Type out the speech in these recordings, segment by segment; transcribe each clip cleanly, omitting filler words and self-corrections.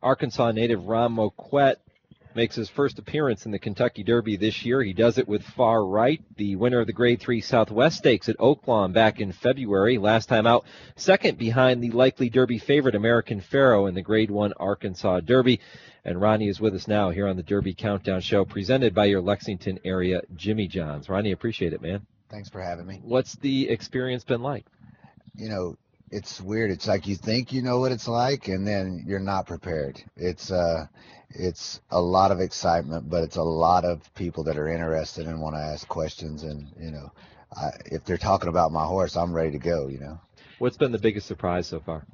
Arkansas native Ron Moquett makes his first appearance in the Kentucky Derby this year. He does it with Far Right, the winner of the Grade 3 Southwest Stakes at Oaklawn back in February. Last time out, second behind the likely Derby favorite American Pharoah in the Grade 1 Arkansas Derby. And Ronnie is with us now here on the Derby Countdown Show, presented by your Lexington area Jimmy John's. Ronnie, appreciate it, man. Thanks for having me. What's the experience been like? You know, it's weird. It's like you think you know what it's like, and then you're not prepared. It's a lot of excitement, but it's a lot of people that are interested and want to ask questions. And, if they're talking about my horse, I'm ready to go, What's been the biggest surprise so far?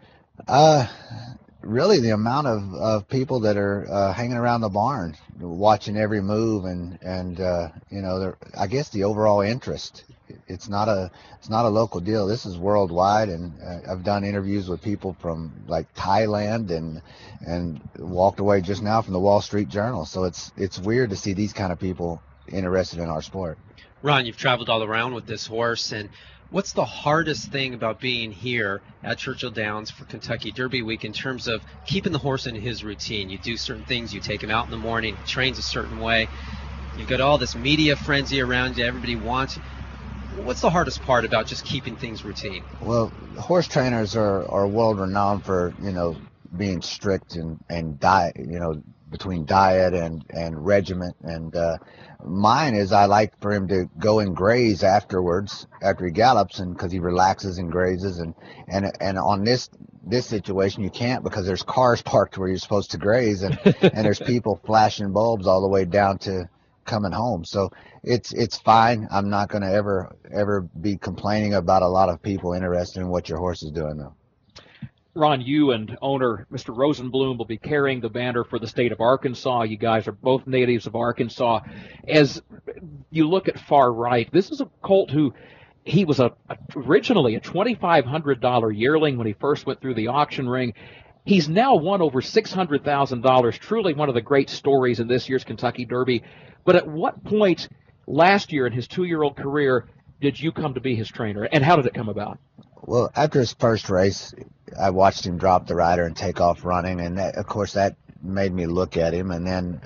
Really the amount of people that are hanging around the barn, watching every move, and I guess the overall interest. It's not a local deal. This is worldwide, and I've done interviews with people from like Thailand and walked away just now from the Wall Street Journal. So it's weird to see these kind of people interested in our sport. Ron, you've traveled all around with this horse, and what's the hardest thing about being here at Churchill Downs for Kentucky Derby Week in terms of keeping the horse in his routine? You do certain things, you take him out in the morning, he trains a certain way. You've got all this media frenzy around you, everybody wants you. What's the hardest part about just keeping things routine? Well, horse trainers are world renowned for, being strict and diet, between diet and regiment. And mine is I like for him to go and graze afterwards, after he gallops, and because he relaxes and grazes. And on this situation you can't, because there's cars parked where you're supposed to graze, and there's people flashing bulbs all the way down to coming home. So it's fine. I'm not going to ever be complaining about a lot of people interested in what your horse is doing, though. Ron, you and owner Mr. Rosenblum will be carrying the banner for the state of Arkansas. You guys are both natives of Arkansas. As you look at Far Right, this is a colt who he was originally a $2,500 yearling when he first went through the auction ring. He's now won over $600,000, truly one of the great stories in this year's Kentucky Derby. But at what point last year in his 2-year-old career did you come to be his trainer, and how did it come about? Well, after his first race, I watched him drop the rider and take off running, and that, of course, that made me look at him. And then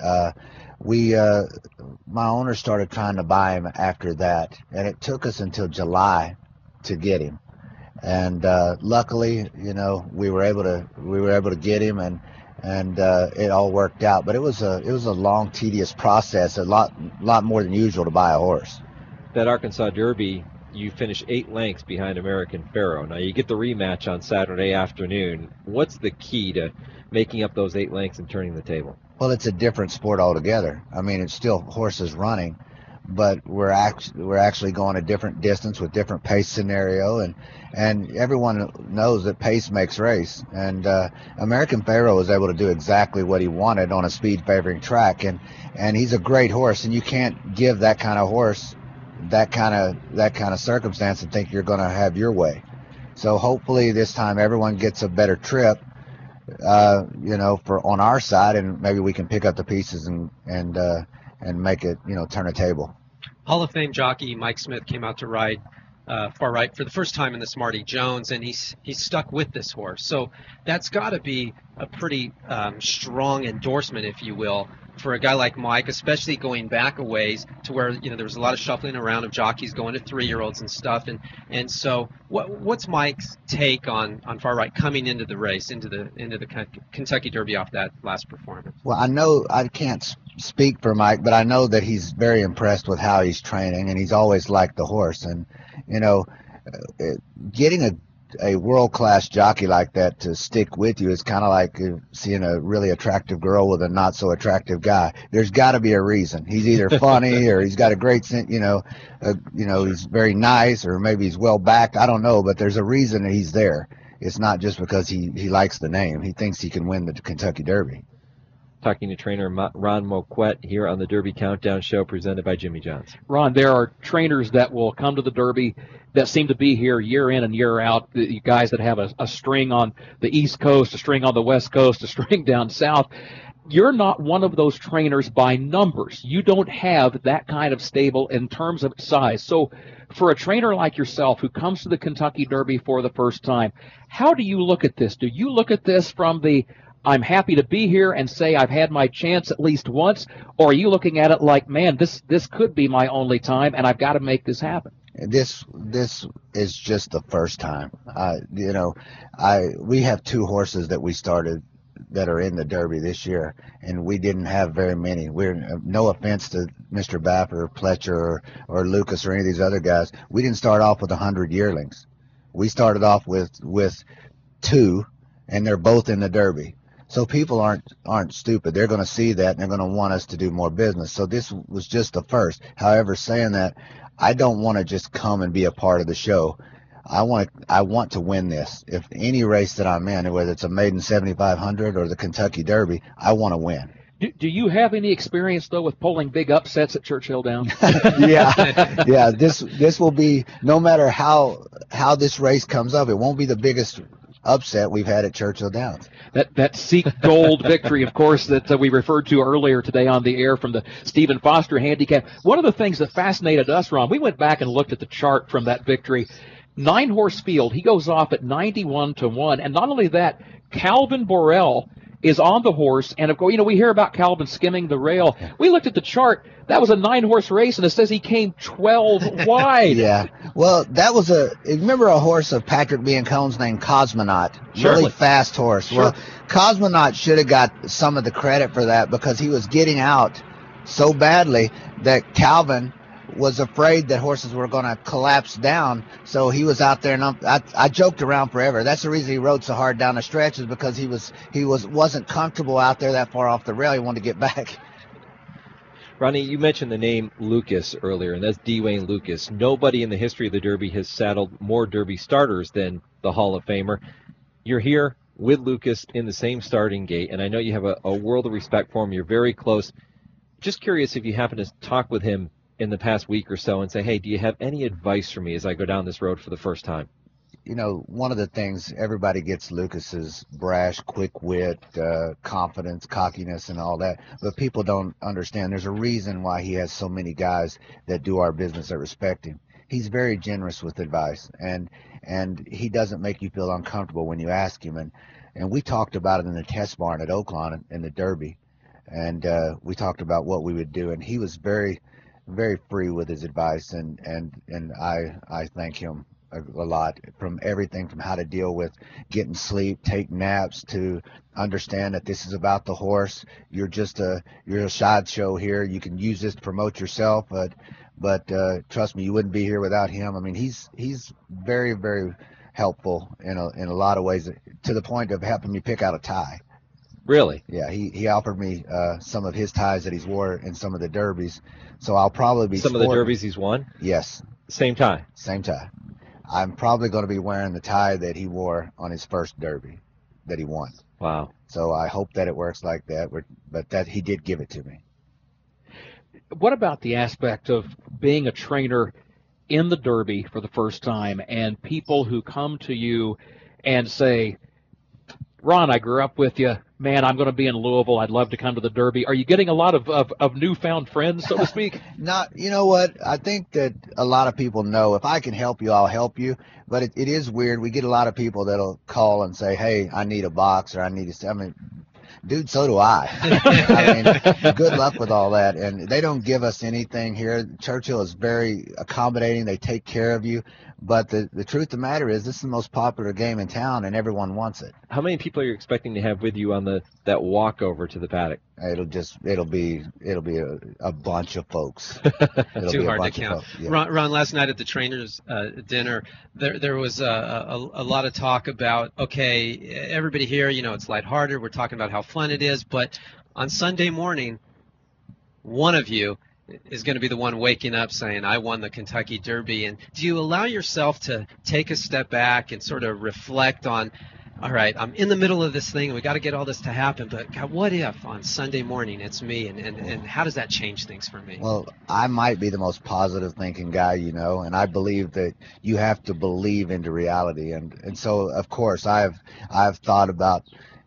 my owner started trying to buy him after that, and it took us until July to get him. And luckily, we were able to get him, and it all worked out. But it was a long, tedious process, a lot more than usual to buy a horse. That Arkansas Derby, you finish 8 lengths behind American Pharoah. Now you get the rematch on Saturday afternoon. What's the key to making up those 8 lengths and turning the table? Well, it's a different sport altogether. I mean, it's still horses running, but we're actually going a different distance with different pace scenario, and everyone knows that pace makes race. And American Pharoah was able to do exactly what he wanted on a speed favoring track, and he's a great horse, and you can't give that kind of horse that kind of circumstance and think you're going to have your way. So hopefully this time everyone gets a better trip, for on our side, and maybe we can pick up the pieces and make it, turn a table. Hall of Fame jockey Mike Smith came out to ride Far Right for the first time in the Smarty Jones, and he's stuck with this horse. So that's got to be a pretty strong endorsement, if you will, for a guy like Mike, especially going back a ways to where there was a lot of shuffling around of jockeys going to 3-year-olds and stuff. And so what's Mike's take on Far Right coming into the race, into the Kentucky Derby off that last performance? Well, I know I can't speak for Mike, but I know that he's very impressed with how he's training, and he's always liked the horse. And getting a world-class jockey like that to stick with you is kind of like seeing a really attractive girl with a not-so-attractive guy. There's got to be a reason. He's either funny or he's got a great sense, he's very nice, or maybe he's well-backed. I don't know, but there's a reason that he's there. It's not just because he likes the name. He thinks he can win the Kentucky Derby. Talking to trainer Ron Moquett here on the Derby Countdown Show, presented by Jimmy John's. Ron, there are trainers that will come to the Derby that seem to be here year in and year out. The guys that have a string on the East Coast, a string on the West Coast, a string down south. You're not one of those trainers by numbers. You don't have that kind of stable in terms of size. So for a trainer like yourself who comes to the Kentucky Derby for the first time, how do you look at this? Do you look at this from the I'm happy to be here and say I've had my chance at least once, or are you looking at it like, man, this could be my only time, and I've got to make this happen? This is just the first time. We have 2 horses that we started that are in the Derby this year, and we didn't have very many. We're no offense to Mr. Baffer, Pletcher, or Lucas or any of these other guys. We didn't start off with 100 yearlings. We started off with 2, and they're both in the Derby. So people aren't stupid. They're going to see that, and they're going to want us to do more business. So this was just the first. However, saying that, I don't want to just come and be a part of the show. I want to win this. If any race that I'm in, whether it's a maiden 7,500 or the Kentucky Derby, I want to win. Do you have any experience though with pulling big upsets at Churchill Downs? yeah. This will be, no matter how this race comes up, it won't be the biggest upset we've had at Churchill Downs. That Seek Gold victory, of course, that we referred to earlier today on the air from the Stephen Foster handicap. One of the things that fascinated us, Ron, we went back and looked at the chart from that victory. 9-horse field, he goes off at 91-1, and not only that, Calvin Borel is on the horse, and of course, we hear about Calvin skimming the rail. We looked at the chart. That was a 9-horse race, and it says he came 12 wide. Yeah. Well, that was remember a horse of Patrick Biancone's named Cosmonaut? Surely. Really fast horse. Sure. Well, Cosmonaut should have got some of the credit for that because he was getting out so badly that Calvin was afraid that horses were going to collapse down, so he was out there, and I joked around forever. That's the reason he rode so hard down the stretch, is because he wasn't comfortable out there that far off the rail. He wanted to get back. Ronnie, you mentioned the name Lucas earlier, and that's Dwayne Lucas. Nobody in the history of the Derby has saddled more Derby starters than the Hall of Famer. You're here with Lucas in the same starting gate, and I know you have a world of respect for him. You're very close. Just curious if you happen to talk with him in the past week or so and say, hey, do you have any advice for me as I go down this road for the first time? One of the things, everybody gets Lucas's brash, quick wit, confidence, cockiness, and all that, but people don't understand there's a reason why he has so many guys that do our business that respect him. He's very generous with advice, and he doesn't make you feel uncomfortable when you ask him. And we talked about it in the test barn at Oaklawn in the Derby, and we talked about what we would do, and he was very, very free with his advice, and I thank him a lot, from everything from how to deal with getting sleep, take naps, to understand that this is about the horse. You're a sideshow here. You can use this to promote yourself, but trust me, you wouldn't be here without him. I mean, he's very, very helpful in a lot of ways, to the point of helping me pick out a tie. Really? Yeah, he offered me some of his ties that he's wore in some of the derbies, so I'll probably be some of the derbies he's won. Yes. Same tie. Same tie. I'm probably going to be wearing the tie that he wore on his first derby that he won. Wow. So I hope that it works like that, but that he did give it to me. What about the aspect of being a trainer in the Derby for the first time, and people who come to you and say, Ron, I grew up with you. Man, I'm going to be in Louisville. I'd love to come to the Derby. Are you getting a lot of newfound friends, so to speak? You know what? I think that a lot of people know if I can help you, I'll help you. But it is weird. We get a lot of people that'll call and say, hey, I need a box, or I need a... I mean, dude, so do I. I mean, good luck with all that. And they don't give us anything here. Churchill is very accommodating. They take care of you. But the truth of the matter is, this is the most popular game in town, and everyone wants it. How many people are you expecting to have with you on that walk over to the paddock? It'll be a bunch of folks. Too hard to count. Yeah. Ron, last night at the trainers' dinner, there was a lot of talk about, okay, everybody here, it's lighthearted. We're talking about how fun it is, but on Sunday morning, one of you is going to be the one waking up saying, I won the Kentucky Derby. And do you allow yourself to take a step back and sort of reflect on, all right, I'm in the middle of this thing, and we got to get all this to happen, but God, what if on Sunday morning it's me, and how does that change things for me? Well, I might be the most positive thinking guy, and I believe that you have to believe into reality, and so of course I've thought about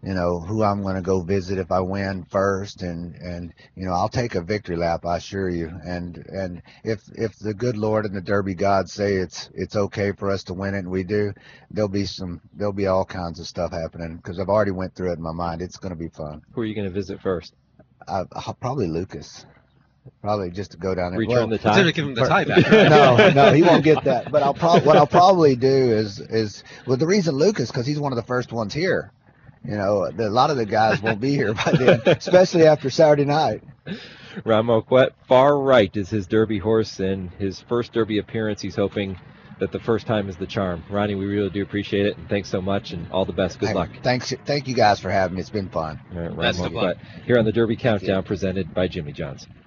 you know, who I'm going to go visit if I win first, and you know, I'll take a victory lap, I assure you. And if the good Lord and the Derby gods say it's okay for us to win it, and we do, there'll be all kinds of stuff happening, because I've already went through it in my mind. It's going to be fun. Who are you going to visit first? Probably Lucas. Probably just to go down there. Return the tie. Consider give him the tie back. No, he won't get that. But what I'll probably do is well, the reason Lucas, because he's one of the first ones here. You know, a lot of the guys won't be here by then, especially after Saturday night. Ron Moquett, Far Right is his Derby horse, and his first Derby appearance. He's hoping that the first time is the charm. Ronnie, we really do appreciate it, and thanks so much, and all the best. Good luck. Thank you guys for having me. It's been fun. All right, Ron Best of luck. Moquett here on the Derby Countdown, presented by Jimmy Johnson.